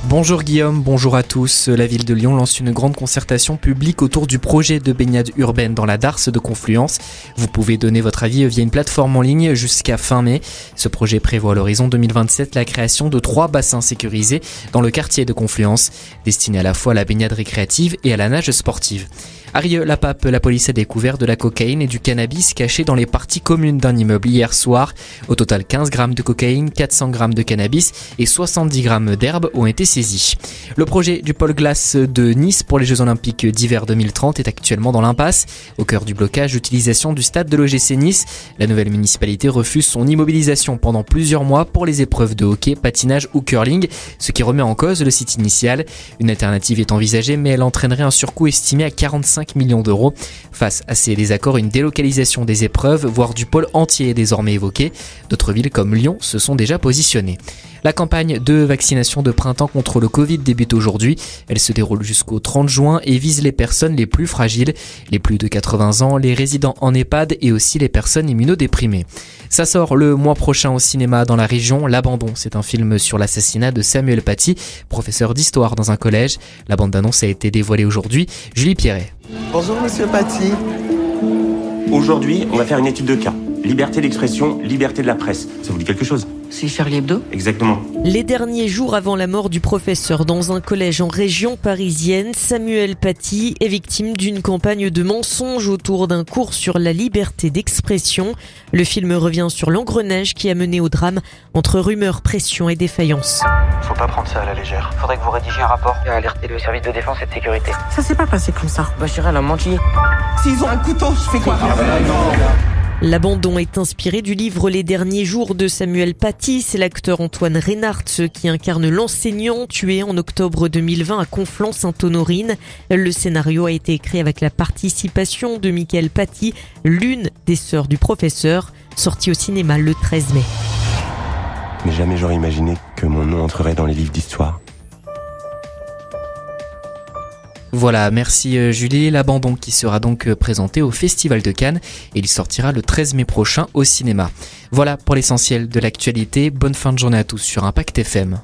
Bonjour Guillaume, bonjour à tous. La ville de Lyon lance une grande concertation publique autour du projet de baignade urbaine dans la Darse de Confluence. Vous pouvez donner votre avis via une plateforme en ligne jusqu'à fin mai. Ce projet prévoit à l'horizon 2027 la création de 3 bassins sécurisés dans le quartier de Confluence, destinés à la fois à la baignade récréative et à la nage sportive. À Rieux-la-Pape, la police a découvert de la cocaïne et du cannabis cachés dans les parties communes d'un immeuble hier soir. Au total, 15 grammes de cocaïne, 400 grammes de cannabis et 70 grammes d'herbe ont été saisis. Le projet du pôle glace de Nice pour les Jeux Olympiques d'hiver 2030 est actuellement dans l'impasse. Au cœur du blocage, l'utilisation du stade de l'OGC Nice. La nouvelle municipalité refuse son immobilisation pendant plusieurs mois pour les épreuves de hockey, patinage ou curling, ce qui remet en cause le site initial. Une alternative est envisagée, mais elle entraînerait un surcoût estimé à 45 millions d'euros. Face à ces désaccords, une délocalisation des épreuves, voire du pôle entier est désormais évoquée. D'autres villes comme Lyon se sont déjà positionnées. La campagne de vaccination de printemps contre le Covid débute aujourd'hui. Elle se déroule jusqu'au 30 juin et vise les personnes les plus fragiles, les plus de 80 ans, les résidents en EHPAD et aussi les personnes immunodéprimées. Ça sort le mois prochain au cinéma dans la région. L'Abandon, c'est un film sur l'assassinat de Samuel Paty, professeur d'histoire dans un collège. La bande-annonce a été dévoilée aujourd'hui. Julie Pierret. Bonjour Monsieur Paty. Aujourd'hui, on va faire une étude de cas. Liberté d'expression, liberté de la presse. Ça vous dit quelque chose ? C'est Charlie Hebdo ? Exactement. Les derniers jours avant la mort du professeur dans un collège en région parisienne, Samuel Paty est victime d'une campagne de mensonges autour d'un cours sur la liberté d'expression. Le film revient sur l'engrenage qui a mené au drame entre rumeurs, pression et défaillance. Faut pas prendre ça à la légère. Faudrait que vous rédigiez un rapport et alerter le service de défense et de sécurité. Ça s'est pas passé comme ça. Bachira, elle a menti. S'ils ont un couteau, je fais quoi ? L'Abandon est inspiré du livre Les derniers jours de Samuel Paty. C'est l'acteur Antoine Reynard qui incarne l'enseignant tué en octobre 2020 à Conflans-Sainte-Honorine. Le scénario a été écrit avec la participation de Michael Paty, l'une des sœurs du professeur, sorti au cinéma le 13 mai. Mais jamais j'aurais imaginé que mon nom entrerait dans les livres d'histoire. Voilà, merci Julie. L'Abandon qui sera donc présenté au Festival de Cannes et il sortira le 13 mai prochain au cinéma. Voilà pour l'essentiel de l'actualité. Bonne fin de journée à tous sur Impact FM.